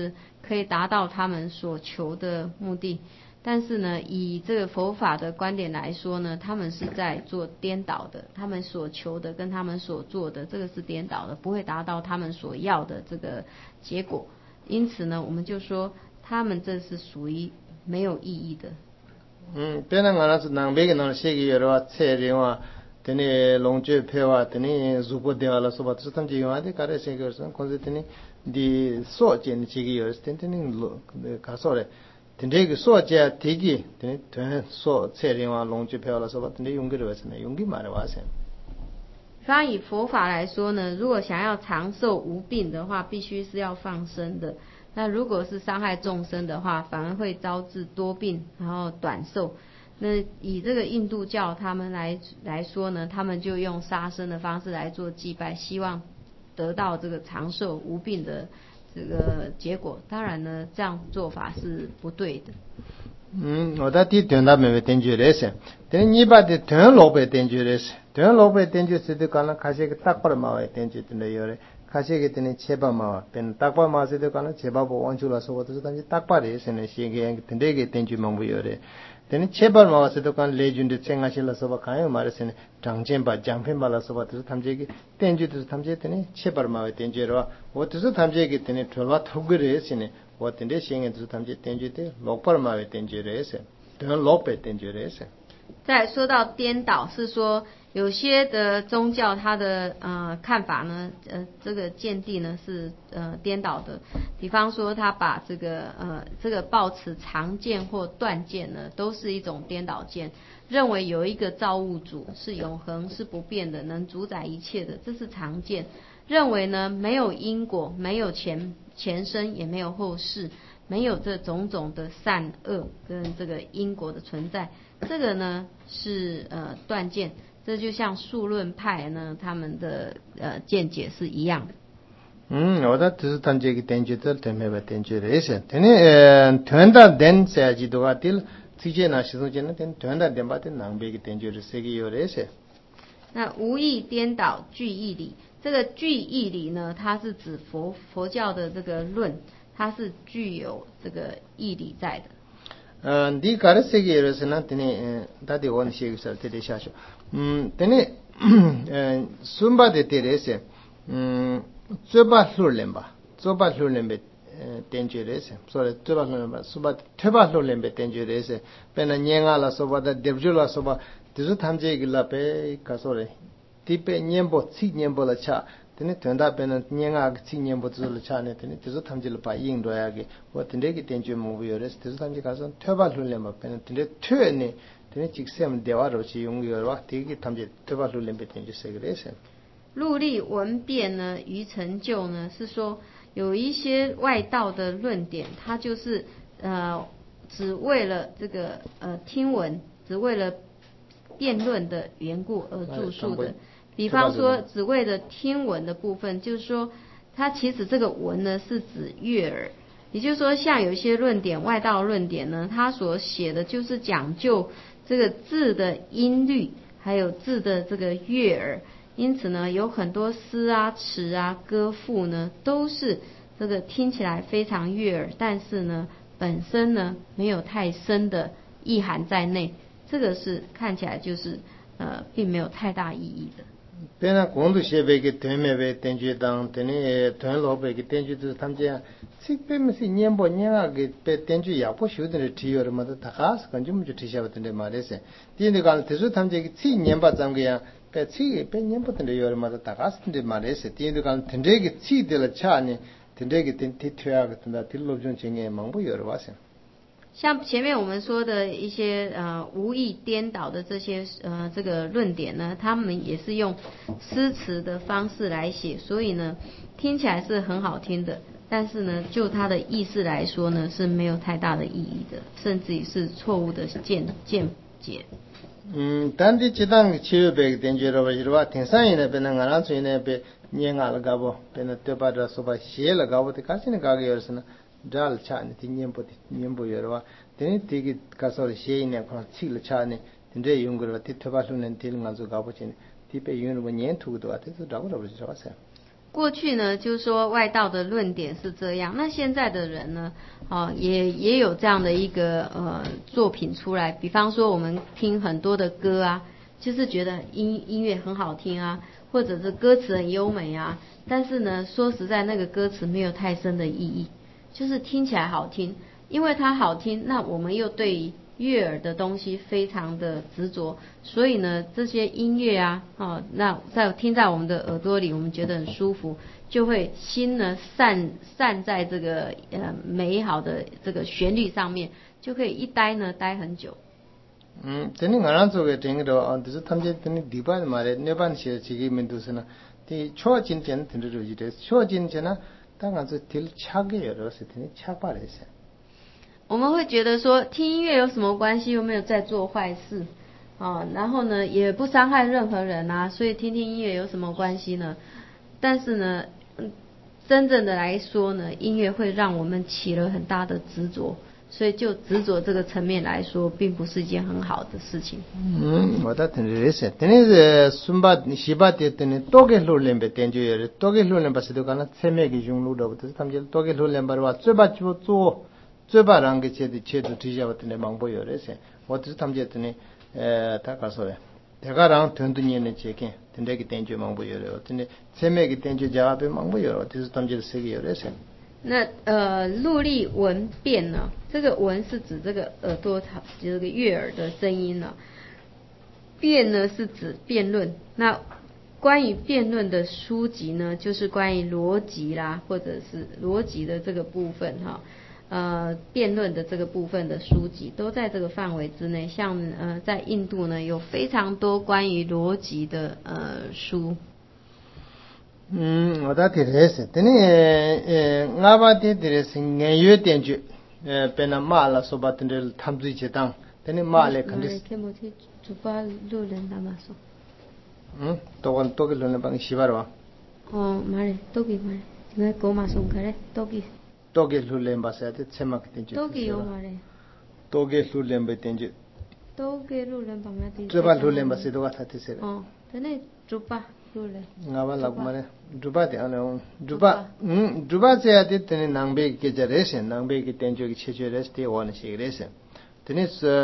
可以达到他们所求的目的。但是呢，以这个佛法的观点来说呢，他们是在做颠倒的，他们所求的跟他们所做的，这个是颠倒的，不会达到他们所要的这个结果。因此呢，我们就说他们这是属于没有意义的。 嗯，别人讲是南北个那些个有的话，菜的话，等你龙卷配话，等你煮不掉了，是吧？是他们这个话的，搞的些个是，可是等你的少见的这个有，等等你路搞少嘞。等这个少见提起，等等少菜的话，龙卷配了，是吧？等你用个的话是呢，用个嘛的话是。 当然以佛法来说呢，如果想要长寿无病的话，必须是要放生的。那如果是伤害众生的话，反而会招致多病，然后短寿。那以这个印度教他们来来说呢，他们就用杀生的方式来做祭拜，希望得到这个长寿无病的这个结果。当然呢，这样做法是不对的。 嗯，我在地团那边被点住了噻，等你把的团老被点住了噻，团老被点住是的，可能开始个大把的马被点住的有嘞，开始个等你七八马，变大把马是的，可能七八不往出了，说我都是等你大把的噻，那些个等这个点住忙不有嘞，等你七八马是的，可能累进的增加些了，说吧，看有马的噻，涨钱吧，奖品吧了，说吧，都是他们这个点住，都是他们这等你七八马被点住了，我都是他们这个等你团拉头个的噻呢。我等这些人就是他们就点觉的，老百嘛也点觉的是，等老百点觉的是。 再说到颠倒，是说有些的宗教它的呃看法呢，呃这个见地呢是呃颠倒的。比方说，他把这个呃这个抱持常见或断见呢，都是一种颠倒见，认为有一个造物主是永恒、是不变的，能主宰一切的，这是常见。认为呢没有因果，没有前前生，也没有后世，没有这种种的善恶跟这个因果的存在，这个呢是呃断见，这就像数论派呢他们的呃见解是一样的。 嗯，我的就是他们这个点觉的，他们没点觉的是，等你呃团的点下去的话，till之前那时候讲的点团的点把点南北个点觉的是个有的是。 那无义颠倒具义理，这个具义理呢，它是指佛佛教的这个论，它是具有这个义理在的。 嗯，第卡的这个有是呢，等你嗯，到底我们写个事，这里下去，嗯，等你嗯，顺把的这里是嗯，嘴巴路人吧，嘴巴路人被呃点觉的是，所以嘴巴路人吧，说把嘴巴路人被点觉的是，本来年啊了，说把的对不住了，说把。就是他们这个那边搞说的，这边年波七年波了差，等你团那边呢年啊七年波做了差呢，等你就是他们这个把印度啊个，我等这个点就没有了，就是他们这搞说推把路了嘛，变等你推呢，等你即使我们电话都是用的话，这个他们这推把路了变点就是这个意思。 入力闻辩呢，于成就呢，是说有一些外道的论点，它就是呃只为了这个呃听闻，只为了辩论的缘故而著述的。比方说，只为了听闻的部分，就是说，它其实这个闻呢是指悦耳，也就是说，像有一些论点，外道论点呢，它所写的就是讲究这个字的音律，还有字的这个悦耳。因此呢，有很多诗啊、词啊、歌赋呢，都是这个听起来非常悦耳，但是呢，本身呢没有太深的意涵在内。这个是看起来就是呃，并没有太大意义的。 别人广东些别个团没别点觉当，等你团老别个点觉就是他们这样，这边没是年波年啊个别点觉也不晓得的提有的嘛，都大家是感觉没就提下不等的嘛的噻。第二个讲，就是他们这个七年把咱们个样，别七别年不等的有的嘛，都大家是等的嘛的噻。第二个讲，等这个七的了差呢，等这个等提推啊个等到提路中经验忙不有的哇噻。 像前面我们说的一些呃无意颠倒的这些呃这个论点呢，他们也是用诗词的方式来写，所以呢听起来是很好听的，但是呢就它的意思来说呢是没有太大的意义的，甚至于是错误的见见解。 嗯，但是这当七月白点觉了吧？是吧？挺上瘾的，别那俺那村呢别年啊了搞不，别那对吧？这说吧写了搞不的，开始呢搞个有什呢？这了差呢，今年不年不有的话，等你这个搞说的写一年可能七了差呢，等这用个的，对吧？说能听俺做搞不清，对别用了年图的话，这是找不着不是啥噻。 过去呢，就是说外道的论点是这样，那现在的人呢，哦，也也有这样的一个呃作品出来，比方说我们听很多的歌啊，就是觉得音音乐很好听啊，或者是歌词很优美啊，但是呢，说实在那个歌词没有太深的意义，就是听起来好听，因为它好听，那我们又对悦耳的东西非常的执着，所以呢，这些音乐啊，哦，那在听在我们的耳朵里，我们觉得很舒服，就会心呢散散在这个呃美好的这个旋律上面，就可以一待呢待很久。 음, teni ngaran soge tengiro, disu tamje teni dipa mare, neban she chigi mendusana, ti chua jin chen teni roji des, chua jin chena, ta nganzu til chage yoro se teni chakpa rese. 我们会觉得说听音乐有什么关系，又没有在做坏事，哦，然后呢也不伤害任何人啊，所以听听音乐有什么关系呢？但是呢，真正的来说呢，音乐会让我们起了很大的执着，所以就执着这个层面来说，并不是一件很好的事情。 嗯，我的teni rese, teni sumba shiba te teni toge lo lembe tenjo yore, toge lo lemba sido kana tseme ki yung lo do, disu tamje toge lo lemba rwa tsuba chibo tsuo, tsuba rangi che di che du tija wa teni mangbo yore se, wa disu tamje teni ta kaso 대가 랑 던도 년에 제게 된대기 된주 망보 여러 근데 세매기 된주 자합에 망보 여러 어디서 담질 세계 여러세 那呃，陆力闻辩呢？这个闻是指这个耳朵，这个悦耳的声音呢。辩呢是指辩论。那关于辩论的书籍呢，就是关于逻辑啦，或者是逻辑的这个部分哈。呃，辩论的这个部分的书籍都在这个范围之内。像呃，在印度呢，有非常多关于逻辑的呃书。 嗯，我da terese, teni eh ngaba te terese ngeyo tenju eh pena mala soba tendel thamzi chetang, teni male khandis. Kemothi chupa lulen namaso. 음, togon togi lone bang shibarwa. Oh, mare, togi mare. Nga koma sungkare, togi. toge lulemba sa te tsemak tenju toge yo mare toge lulemba tenju toge lulemba ngati truba lulemba se do ta te se oh tene truba lule ngaba lag mare druba de ano druba hm druba se ate tene nangbe ke jaresen nangbe ke tenju ki cheche reste one se resen tene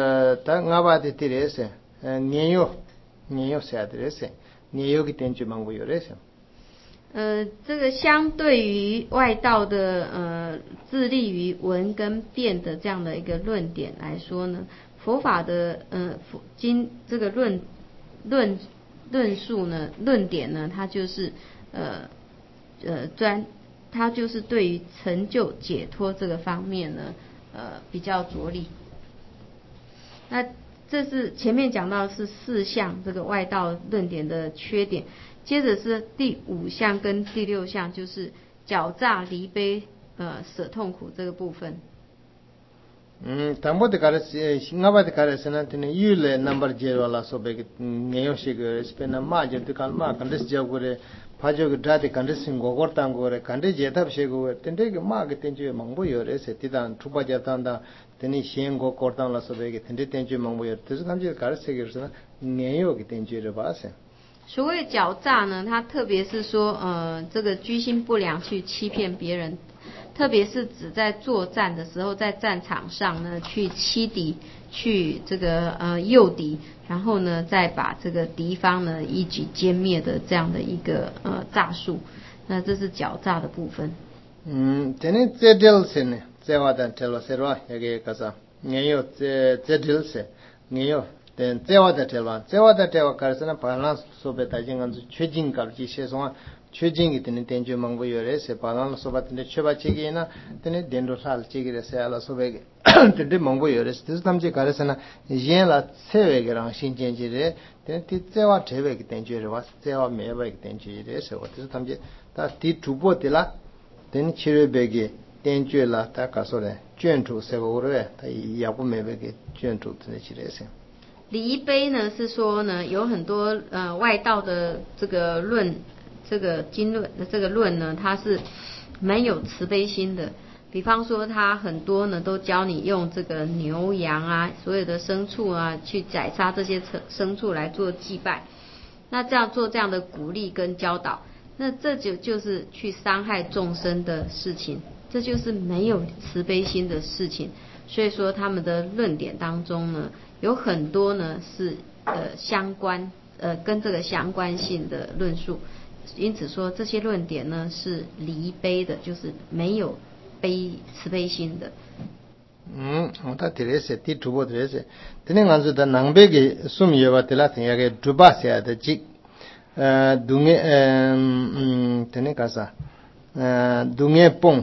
ta ngaba de te resen nyeyo nyeyo se ate resen nyeyo ki tenju mangu yo resen 呃，这个相对于外道的呃致力于闻跟辩的这样的一个论点来说呢，佛法的呃经这个论论论述呢论点呢，它就是呃呃专，它就是对于成就解脱这个方面呢呃比较着力。那这是前面讲到的是四项这个外道论点的缺点。接着是第五项跟第六项，就是狡诈离悲呃舍痛苦这个部分。 嗯，当不的卡的是，新加坡的卡的是那天呢，有了 number 接完了，所以个没有些个，是变那马就的看马，看的是叫过来，怕就个抓的看的是我过当过来，看的接他不些个，但这个马个天就忙不有的，是地当出发接当当，但你先过过当了，所以个天的天就忙不有，但是他们就卡的是个是那没有个天就的吧是。 所谓狡诈呢，它特别是说，呃，这个居心不良去欺骗别人，特别是指在作战的时候，在战场上呢，去欺敌，去这个呃诱敌，然后呢，再把这个敌方呢一举歼灭的这样的一个呃诈术，那这是狡诈的部分。 嗯，这呢这del是呢，这话的这了是吧？那个啥子？没有这这del是，没有。then zewa da telwa zewa da tewa karsana balance sobe ta jingan zu chejing kar ji she so chejing itne tenjo mangbo yore se balance soba tne cheba chegi na tne dendo sal chegi re se ala sobe tne mangbo yore se tis tamje karsana yen la sewe ge rang shin jen ji re tne ti zewa thebe ge tenjo re was zewa meba ge tenjo re se wa tis tamje ta ti tubo de la tne chire be ge tenjo la ta ka so re chuen tu se bo re ta ya bu mebe ge chuen tu tne chire se 离悲呢是说呢，有很多呃外道的这个论，这个经论的这个论呢，它是没有慈悲心的。比方说，它很多呢都教你用这个牛羊啊，所有的牲畜啊，去宰杀这些牲牲畜来做祭拜。那这样做这样的鼓励跟教导， 那这就就是去伤害众生的事情，这就是没有慈悲心的事情。所以说他们的论点当中呢，有很多呢是呃相关呃跟这个相关性的论述，因此说这些论点呢是离悲的，就是没有悲慈悲心的。 嗯，我他提的是第主播提的是，今天俺说的南北的苏米话提拉听下个主巴写的记，呃，东个呃嗯，今天干啥？呃，东个崩。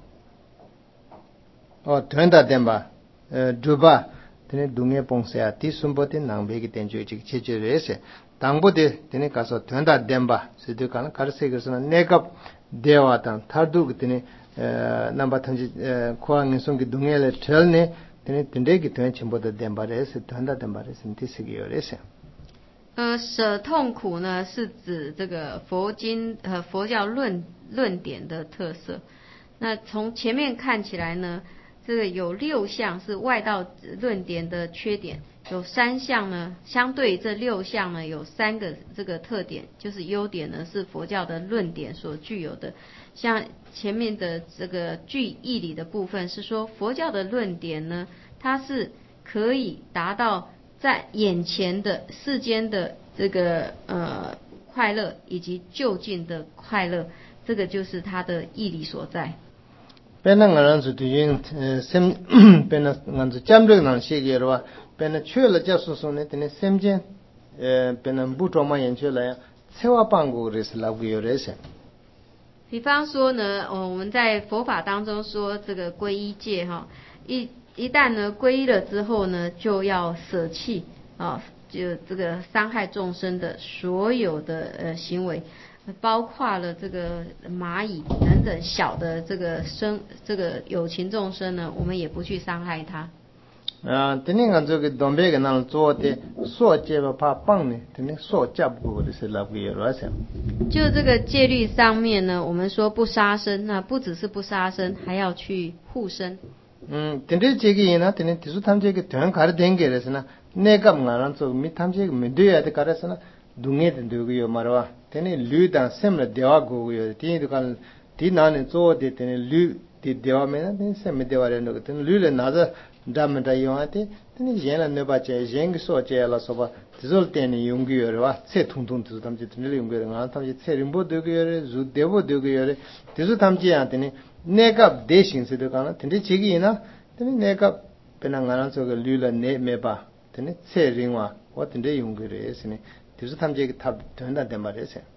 哦，团大点吧，呃，主吧，等于东野崩下，第三波的南北的点就这个解决了些，当部的等于搞说团大点吧，是就讲搞这个是呢，那个电话当，他都个等于呃，那么他就呃，跨年送给东野来车呢，等于等这个团全部的点吧的是团大点吧的是第四个有的些。 呃，舍痛苦呢，是指这个佛经呃佛教论论点的特色。那从前面看起来呢，这个有六项是外道论点的缺点，有三项呢，相对这六项呢有三个这个特点，就是优点呢是佛教的论点所具有的。像前面的这个句义理的部分是说，佛教的论点呢，它是可以达到在眼前的世间的这个呃快乐以及就近的快乐，这个就是它的义理所在。 本来俺是对应呃，sem，本来俺是讲这个东西的话，本来去了就说说呢，等于sem间，呃，本来不装嘛，研究来，策划办过的是老个有的些。 比方说呢，我们在佛法当中说这个皈依戒哈，一一旦呢皈依了之后呢，就要舍弃啊，就这个伤害众生的所有的呃行为。包括了这个蚂蚁等等小的这个生这个有情众生呢，我们也不去伤害它。 啊，等于俺这个东北个那做的说戒不怕棒呢，等于说戒不过的是老个有多少？ 就这个戒律上面呢，我们说不杀生，那不只是不杀生，还要去护生。 嗯，等于这个呢，等于就是他们这个团开的点给的是呢，那个俺那做米他们这个没对啊的搞的是呢。dunge de do yo marwa tene lu dan sem dewa go yo ti du kan ti na ne zo de tene lu ti dewa me na tene sem dewa re no tene lu le na za dam da yo ate tene yen la ne ba che yen gi so che la so ba zol tene yung gi yo wa che thung thung tu tam je tene yung gi nga tam je che rimbo de gi yo re zu devo de gi yo re ti zu tam je ya tene ne ka de shin se de kan tene chi gi na tene ne ka pe na nga na so ge lu la ne me ba tene che ring wa wa tene yung gi re se ne就是他们这个他团的点吧这些。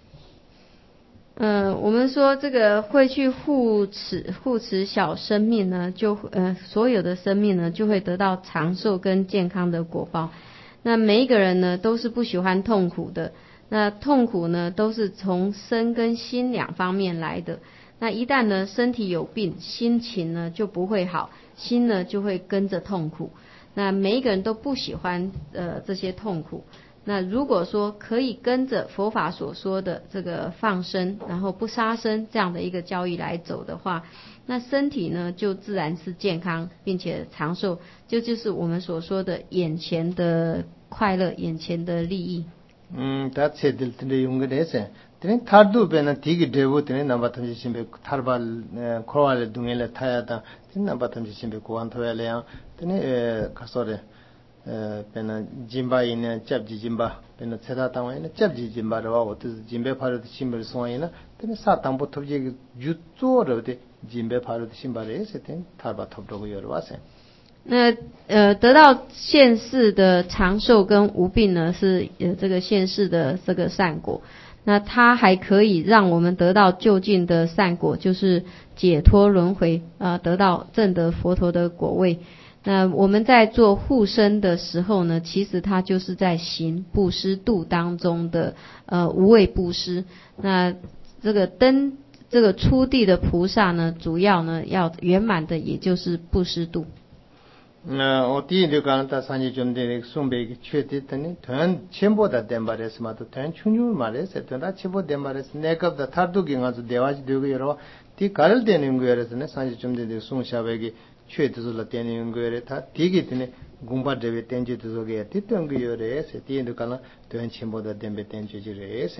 呃，我们说这个会去护持护持小生命呢，就呃所有的生命呢就会得到长寿跟健康的果报。那每一个人呢都是不喜欢痛苦的，那痛苦呢都是从身跟心两方面来的。那一旦呢身体有病，心情呢就不会好，心呢就会跟着痛苦。那每一个人都不喜欢呃这些痛苦。那如果说可以跟着佛法所说的这个放生，然后不杀生这样的一个教义来走的话，那身体呢就自然是健康并且长寿，这就是我们所说的眼前的快乐，眼前的利益。 嗯，他切的的用个的是，等于他都变成第一个队伍，等于那把他们先别他把呃科瓦的东西来他呀的，等那把他们先别过完头呀那样，等于呃他说的。呃，变成金巴因呢，接吉金巴，变成其他单位呢，接吉金巴的话，我就是金巴派的新巴的送完呢，等于啥当不投这个就做了的金巴派的新巴的，是等他把投这个有的话噻。 那呃，得到现世的长寿跟无病呢，是呃这个现世的这个善果。那它还可以让我们得到就近的善果，就是解脱轮回，呃，得到证得佛陀的果位。那我们在做护生的时候呢，其实它就是在行布施度当中的呃无畏布施。那这个登这个初地的菩萨呢，主要呢要圆满的，也就是布施度。 那我第一就讲到三级中的送别个缺的，等于团全部的点把的是嘛，都团全部嘛的是，团他全部点把的是，那个的他都给俺是电话去丢个了，第卡尔点用个是呢，三级中的送下来个。缺的是了，点用个人，他第一个呢，公巴这边点就这个，第二个有人是，第二个呢，对全部的点被点就这个是。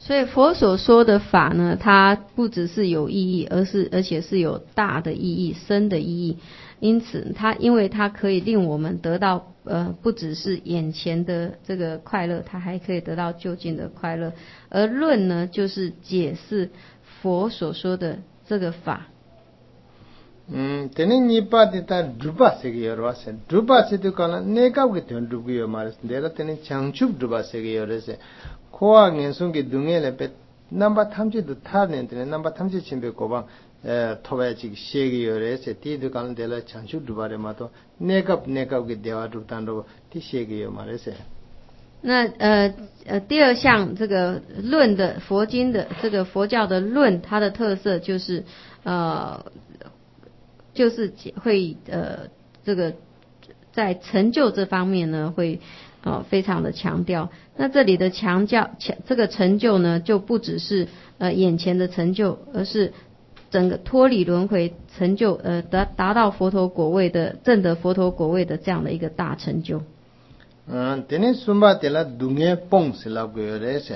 所以佛所说的法呢，它不只是有意义，而是而且是有大的意义、深的意义。因此，它因为它可以令我们得到呃，不只是眼前的这个快乐，它还可以得到究竟的快乐。而论呢，就是解释佛所说的这个法。 嗯，tene nipa dita drupa sege yorwase drupa sedu kana neka ge ton drugu yo mares dela tene changchup drupa sege yorese koa ngensung ge dungele pe namba thamje du tharne tene namba thamje chimbe koba thoba chi sege yorese ti du kana dela changchup drupa re ma to neka neka ge dewa drutan ro ti sege yo marese。 那呃呃，第二项这个论的佛经的这个佛教的论，它的特色就是呃。就是会呃这个在成就这方面呢会呃非常的强调。那这里的强调强这个成就呢就不只是呃眼前的成就，而是整个脱离轮回成就呃达达到佛陀果位的证得佛陀果位的这样的一个大成就。 嗯，tene sumba tela dunge pong sila goyorese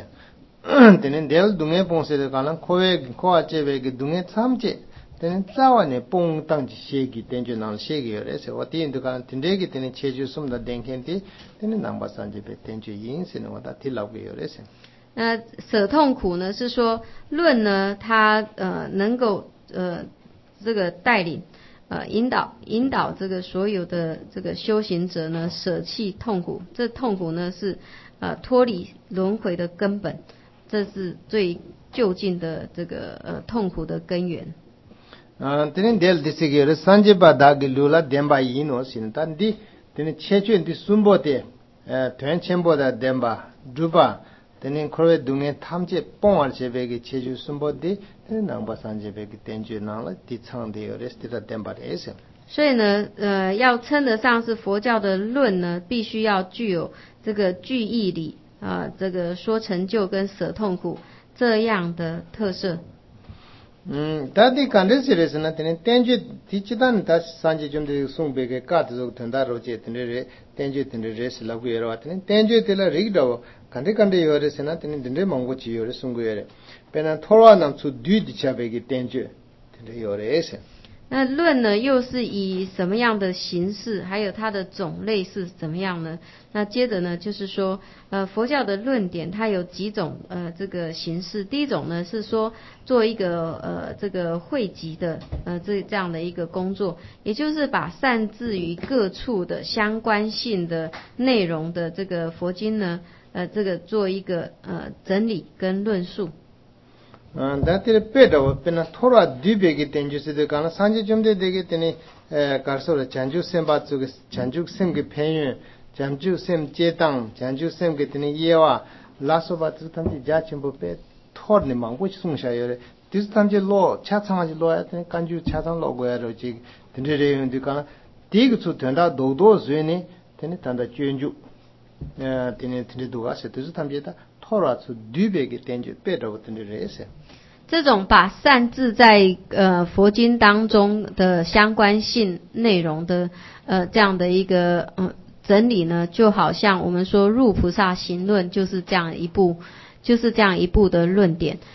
tene del dunge pong sila kana kowe koa chebe ge dunge samche tene tsawane pong tangji shegi tenjo nang shegi yorese wati indu kana tindegi tene cheju sumda denkenti tene nangba sanjebe tenjo yinse ne wata tilago yorese。 那舍痛苦呢是说论呢它呃能够呃这个带领呃引导引导这个所有的这个修行者呢舍弃痛苦，这痛苦呢是呃脱离轮回的根本，这是最究竟的这个呃痛苦的根源。 啊，tene del disige re sanjeba dagi lula demba yino sin tan di tene chechuen di sumbo de tuen chenbo da demba druba tene khorwe dunge thamje pongwar chebe ge cheju sumbo de tene nangba sanjebe ge tenju nangla di changde yore stira demba de ese。 所以呢，呃，要称得上是佛教的论呢，必须要具有这个句义理啊、呃，这个说成就跟舍痛苦这样的特色。 嗯，大地看的是的是呢，等天主第几单他三级中的送别个卡子就等到罗杰等的人，天主等的人是老贵了，等天主等了人到，看的看的有的是呢，等等的忙过去有的送过来，别人拖拉那出对的下别个天主等的有的是。 那论呢，又是以什么样的形式，还有它的种类是怎么样呢？那接着呢，就是说，呃，佛教的论点它有几种呃这个形式。第一种呢是说做一个呃这个汇集的呃这这样的一个工作，也就是把散置于各处的相关性的内容的这个佛经呢，呃这个做一个呃整理跟论述。 嗯，但这个别的我本来拖拉对别个天就是的，刚才三级中的这个等于呃，搞说了，讲究先把这个讲究先给偏远，讲究先接档，讲究先给等于业哇，拉说把这他们家全部被拖的忙过去送下来了，就是他们就落恰场就落呀，等于感觉恰场落过来了，这个等于这样的刚才第一个处等到多多岁呢，等于等到捐助，呃，等于等于多少岁，就是他们觉得拖拉出对别个天就别的我等于这些。 这种把散置在呃佛经当中的相关性内容的呃这样的一个呃整理呢，就好像我们说入菩萨行论就是这样一部就是这样一部的论点。